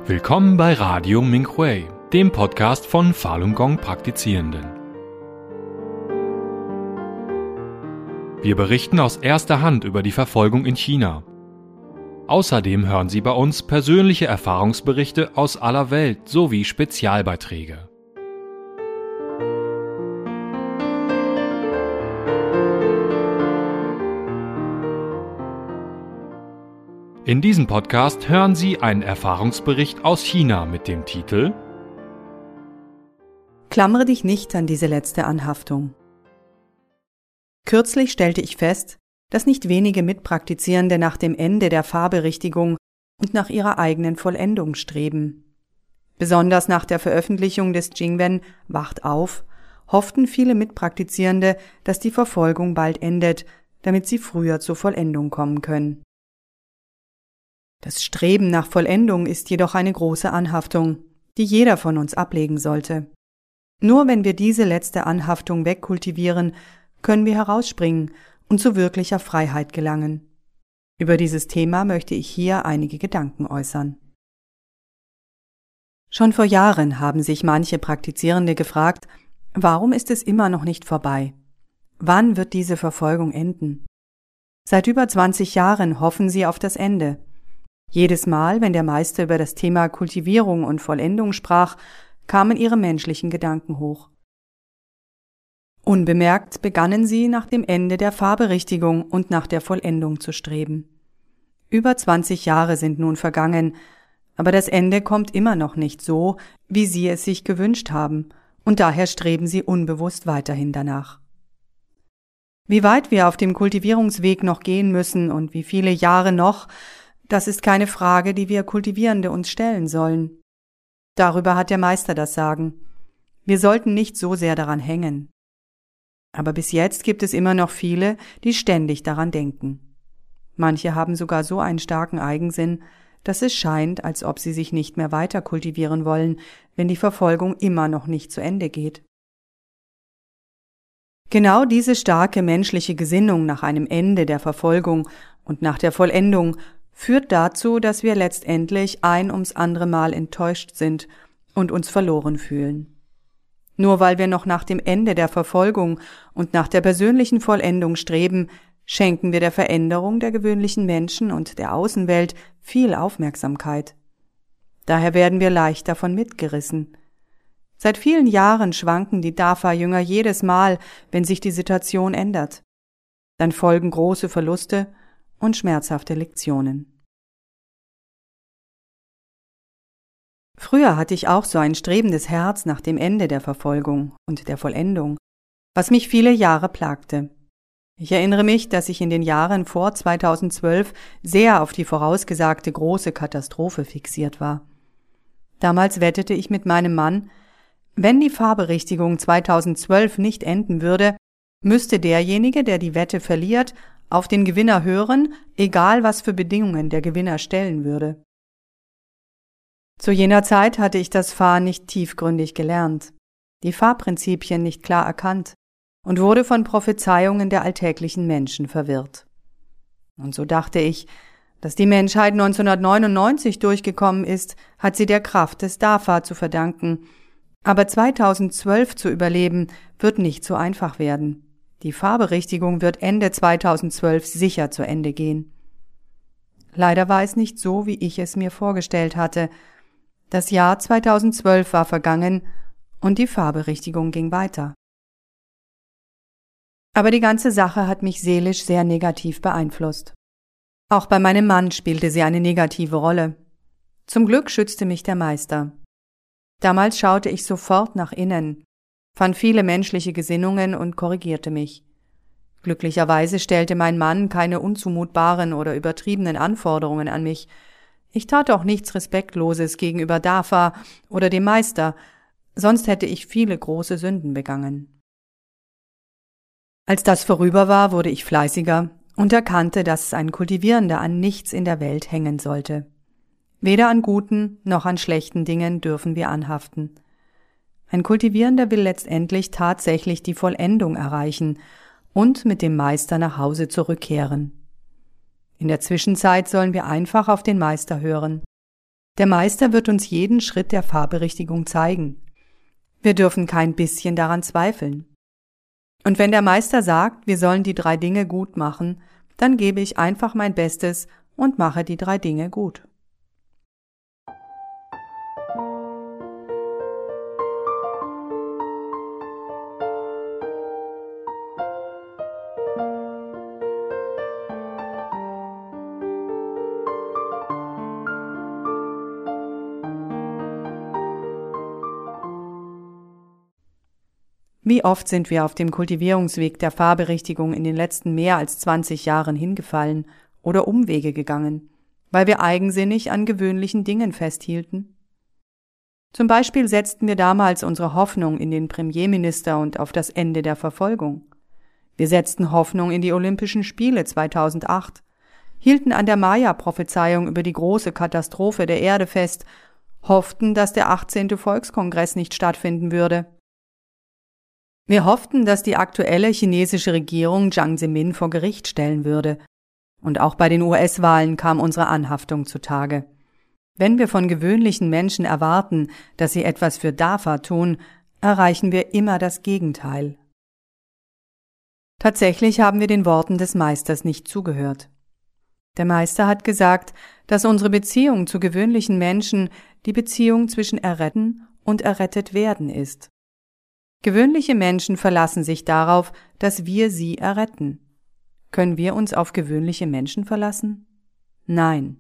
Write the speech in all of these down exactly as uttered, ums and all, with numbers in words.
Willkommen bei Radio Minhui, dem Podcast von Falun Gong Praktizierenden. Wir berichten aus erster Hand über die Verfolgung in China. Außerdem hören Sie bei uns persönliche Erfahrungsberichte aus aller Welt sowie Spezialbeiträge. In diesem Podcast hören Sie einen Erfahrungsbericht aus China mit dem Titel Klammere dich nicht an diese letzte Anhaftung. Kürzlich stellte ich fest, dass nicht wenige Mitpraktizierende nach dem Ende der Fahrberichtigung und nach ihrer eigenen Vollendung streben. Besonders nach der Veröffentlichung des Jingwen Wacht auf, hofften viele Mitpraktizierende, dass die Verfolgung bald endet, damit sie früher zur Vollendung kommen können. Das Streben nach Vollendung ist jedoch eine große Anhaftung, die jeder von uns ablegen sollte. Nur wenn wir diese letzte Anhaftung wegkultivieren, können wir herausspringen und zu wirklicher Freiheit gelangen. Über dieses Thema möchte ich hier einige Gedanken äußern. Schon vor Jahren haben sich manche Praktizierende gefragt, warum ist es immer noch nicht vorbei? Wann wird diese Verfolgung enden? Seit über zwanzig Jahren hoffen sie auf das Ende. Jedes Mal, wenn der Meister über das Thema Kultivierung und Vollendung sprach, kamen ihre menschlichen Gedanken hoch. Unbemerkt begannen sie, nach dem Ende der Fahrberichtigung und nach der Vollendung zu streben. Über zwanzig Jahre sind nun vergangen, aber das Ende kommt immer noch nicht so, wie sie es sich gewünscht haben, und daher streben sie unbewusst weiterhin danach. Wie weit wir auf dem Kultivierungsweg noch gehen müssen und wie viele Jahre noch, das ist keine Frage, die wir Kultivierende uns stellen sollen. Darüber hat der Meister das Sagen. Wir sollten nicht so sehr daran hängen. Aber bis jetzt gibt es immer noch viele, die ständig daran denken. Manche haben sogar so einen starken Eigensinn, dass es scheint, als ob sie sich nicht mehr weiter kultivieren wollen, wenn die Verfolgung immer noch nicht zu Ende geht. Genau diese starke menschliche Gesinnung nach einem Ende der Verfolgung und nach der Vollendung führt dazu, dass wir letztendlich ein ums andere Mal enttäuscht sind und uns verloren fühlen. Nur weil wir noch nach dem Ende der Verfolgung und nach der persönlichen Vollendung streben, schenken wir der Veränderung der gewöhnlichen Menschen und der Außenwelt viel Aufmerksamkeit. Daher werden wir leicht davon mitgerissen. Seit vielen Jahren schwanken die Dafa-Jünger jedes Mal, wenn sich die Situation ändert. Dann folgen große Verluste und schmerzhafte Lektionen. Früher hatte ich auch so ein strebendes Herz nach dem Ende der Verfolgung und der Vollendung, was mich viele Jahre plagte. Ich erinnere mich, dass ich in den Jahren vor zweitausendzwölf sehr auf die vorausgesagte große Katastrophe fixiert war. Damals wettete ich mit meinem Mann, wenn die Fahrberichtigung zweitausendzwölf nicht enden würde, müsste derjenige, der die Wette verliert, auf den Gewinner hören, egal was für Bedingungen der Gewinner stellen würde. Zu jener Zeit hatte ich das Fahren nicht tiefgründig gelernt, die Fahrprinzipien nicht klar erkannt und wurde von Prophezeiungen der alltäglichen Menschen verwirrt. Und so dachte ich, dass die Menschheit neunzehnhundertneunundneunzig durchgekommen ist, hat sie der Kraft des Dafa zu verdanken. Aber zweitausendzwölf zu überleben, wird nicht so einfach werden. Die Fahrberichtigung wird Ende zweitausendzwölf sicher zu Ende gehen. Leider war es nicht so, wie ich es mir vorgestellt hatte. Das Jahr zweitausendzwölf war vergangen und die Fahrberichtigung ging weiter. Aber die ganze Sache hat mich seelisch sehr negativ beeinflusst. Auch bei meinem Mann spielte sie eine negative Rolle. Zum Glück schützte mich der Meister. Damals schaute ich sofort nach innen, fand viele menschliche Gesinnungen und korrigierte mich. Glücklicherweise stellte mein Mann keine unzumutbaren oder übertriebenen Anforderungen an mich. Ich tat auch nichts Respektloses gegenüber Dafa oder dem Meister, sonst hätte ich viele große Sünden begangen. Als das vorüber war, wurde ich fleißiger und erkannte, dass ein Kultivierender an nichts in der Welt hängen sollte. Weder an guten noch an schlechten Dingen dürfen wir anhaften. Ein Kultivierender will letztendlich tatsächlich die Vollendung erreichen und mit dem Meister nach Hause zurückkehren. In der Zwischenzeit sollen wir einfach auf den Meister hören. Der Meister wird uns jeden Schritt der Fahrberichtigung zeigen. Wir dürfen kein bisschen daran zweifeln. Und wenn der Meister sagt, wir sollen die drei Dinge gut machen, dann gebe ich einfach mein Bestes und mache die drei Dinge gut. Wie oft sind wir auf dem Kultivierungsweg der Fahrberichtigung in den letzten mehr als zwanzig Jahren hingefallen oder Umwege gegangen, weil wir eigensinnig an gewöhnlichen Dingen festhielten? Zum Beispiel setzten wir damals unsere Hoffnung in den Premierminister und auf das Ende der Verfolgung. Wir setzten Hoffnung in die Olympischen Spiele zweitausendacht, hielten an der Maya-Prophezeiung über die große Katastrophe der Erde fest, hofften, dass der achtzehnte Volkskongress nicht stattfinden würde. Wir hofften, dass die aktuelle chinesische Regierung Jiang Zemin vor Gericht stellen würde. Und auch bei den U S-Wahlen kam unsere Anhaftung zutage. Wenn wir von gewöhnlichen Menschen erwarten, dass sie etwas für D A F A tun, erreichen wir immer das Gegenteil. Tatsächlich haben wir den Worten des Meisters nicht zugehört. Der Meister hat gesagt, dass unsere Beziehung zu gewöhnlichen Menschen die Beziehung zwischen Erretten und errettet werden ist. Gewöhnliche Menschen verlassen sich darauf, dass wir sie erretten. Können wir uns auf gewöhnliche Menschen verlassen? Nein.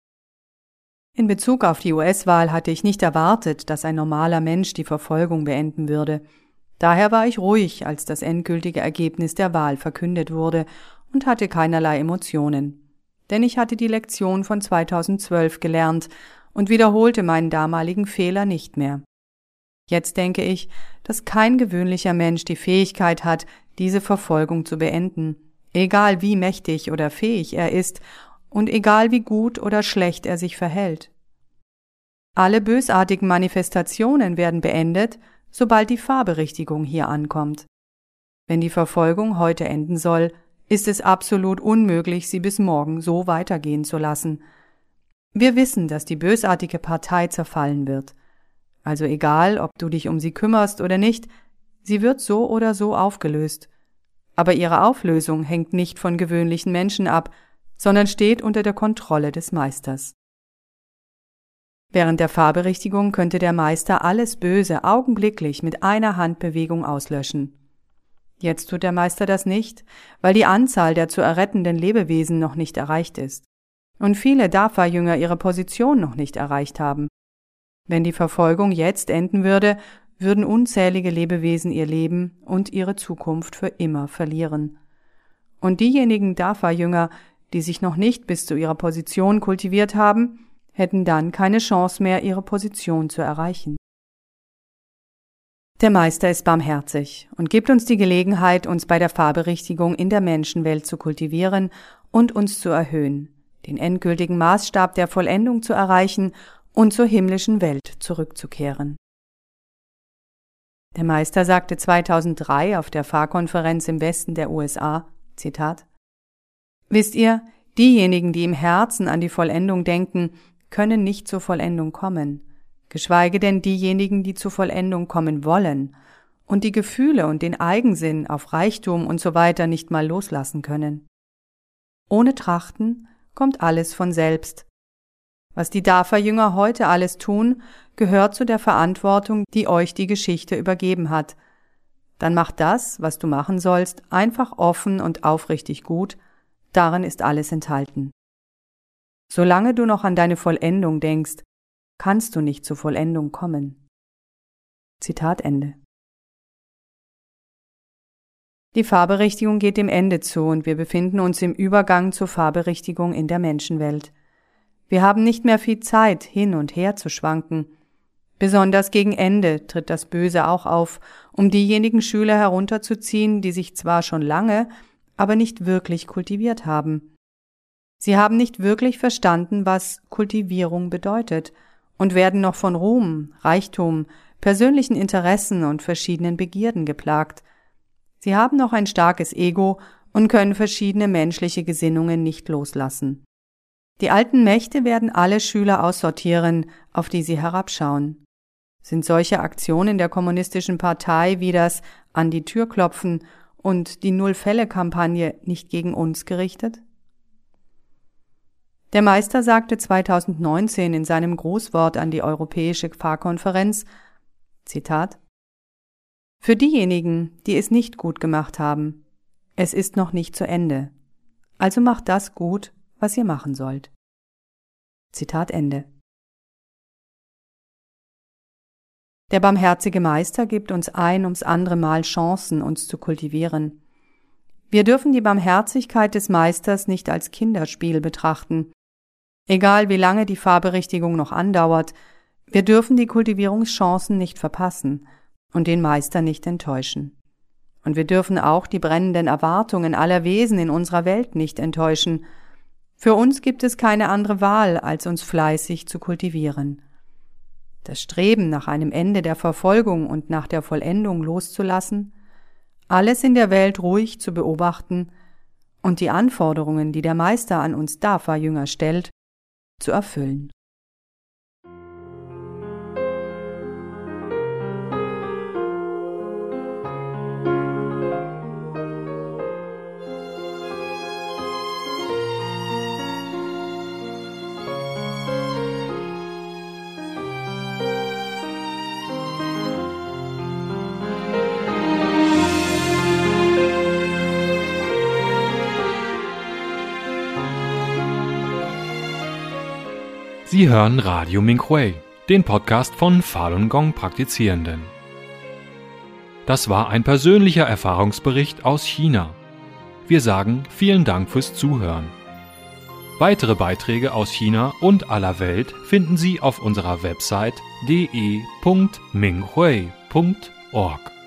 In Bezug auf die U S-Wahl hatte ich nicht erwartet, dass ein normaler Mensch die Verfolgung beenden würde. Daher war ich ruhig, als das endgültige Ergebnis der Wahl verkündet wurde und hatte keinerlei Emotionen. Denn ich hatte die Lektion von zweitausendzwölf gelernt und wiederholte meinen damaligen Fehler nicht mehr. Jetzt denke ich, dass kein gewöhnlicher Mensch die Fähigkeit hat, diese Verfolgung zu beenden, egal wie mächtig oder fähig er ist und egal wie gut oder schlecht er sich verhält. Alle bösartigen Manifestationen werden beendet, sobald die Fahrberichtigung hier ankommt. Wenn die Verfolgung heute enden soll, ist es absolut unmöglich, sie bis morgen so weitergehen zu lassen. Wir wissen, dass die bösartige Partei zerfallen wird. Also egal, ob du dich um sie kümmerst oder nicht, sie wird so oder so aufgelöst. Aber ihre Auflösung hängt nicht von gewöhnlichen Menschen ab, sondern steht unter der Kontrolle des Meisters. Während der Fahrberichtigung könnte der Meister alles Böse augenblicklich mit einer Handbewegung auslöschen. Jetzt tut der Meister das nicht, weil die Anzahl der zu errettenden Lebewesen noch nicht erreicht ist und viele D A F A-Jünger ihre Position noch nicht erreicht haben. Wenn die Verfolgung jetzt enden würde, würden unzählige Lebewesen ihr Leben und ihre Zukunft für immer verlieren. Und diejenigen D A F A-Jünger, die sich noch nicht bis zu ihrer Position kultiviert haben, hätten dann keine Chance mehr, ihre Position zu erreichen. Der Meister ist barmherzig und gibt uns die Gelegenheit, uns bei der Fahrberichtigung in der Menschenwelt zu kultivieren und uns zu erhöhen, den endgültigen Maßstab der Vollendung zu erreichen und zur himmlischen Welt zurückzukehren. Der Meister sagte zweitausenddrei auf der Fahrkonferenz im Westen der U S A, Zitat, »Wisst ihr, diejenigen, die im Herzen an die Vollendung denken, können nicht zur Vollendung kommen, geschweige denn diejenigen, die zur Vollendung kommen wollen und die Gefühle und den Eigensinn auf Reichtum und so weiter nicht mal loslassen können. Ohne Trachten kommt alles von selbst. Was die D A F A-Jünger heute alles tun, gehört zu der Verantwortung, die euch die Geschichte übergeben hat. Dann mach das, was du machen sollst, einfach offen und aufrichtig gut, darin ist alles enthalten. Solange du noch an deine Vollendung denkst, kannst du nicht zur Vollendung kommen.« Zitat Ende. Die Fahrberichtigung geht dem Ende zu und wir befinden uns im Übergang zur Fahrberichtigung in der Menschenwelt. Wir haben nicht mehr viel Zeit, hin und her zu schwanken. Besonders gegen Ende tritt das Böse auch auf, um diejenigen Schüler herunterzuziehen, die sich zwar schon lange, aber nicht wirklich kultiviert haben. Sie haben nicht wirklich verstanden, was Kultivierung bedeutet und werden noch von Ruhm, Reichtum, persönlichen Interessen und verschiedenen Begierden geplagt. Sie haben noch ein starkes Ego und können verschiedene menschliche Gesinnungen nicht loslassen. Die alten Mächte werden alle Schüler aussortieren, auf die sie herabschauen. Sind solche Aktionen der kommunistischen Partei wie das An die Tür klopfen und die Null-Fälle-Kampagne nicht gegen uns gerichtet? Der Meister sagte zweitausendneunzehn in seinem Grußwort an die Europäische Pfarrkonferenz, Zitat, für diejenigen, die es nicht gut gemacht haben, es ist noch nicht zu Ende. Also macht das gut, was ihr machen sollt. Zitat Ende. Der barmherzige Meister gibt uns ein ums andere Mal Chancen, uns zu kultivieren. Wir dürfen die Barmherzigkeit des Meisters nicht als Kinderspiel betrachten. Egal wie lange die Fahrberichtigung noch andauert, wir dürfen die Kultivierungschancen nicht verpassen und den Meister nicht enttäuschen. Und wir dürfen auch die brennenden Erwartungen aller Wesen in unserer Welt nicht enttäuschen. Für uns gibt es keine andere Wahl, als uns fleißig zu kultivieren. Das Streben nach einem Ende der Verfolgung und nach der Vollendung loszulassen, alles in der Welt ruhig zu beobachten und die Anforderungen, die der Meister an uns Dafa-Jünger stellt, zu erfüllen. Sie hören Radio Minhui, den Podcast von Falun Gong Praktizierenden. Das war ein persönlicher Erfahrungsbericht aus China. Wir sagen vielen Dank fürs Zuhören. Weitere Beiträge aus China und aller Welt finden Sie auf unserer Website d e punkt minghui punkt org.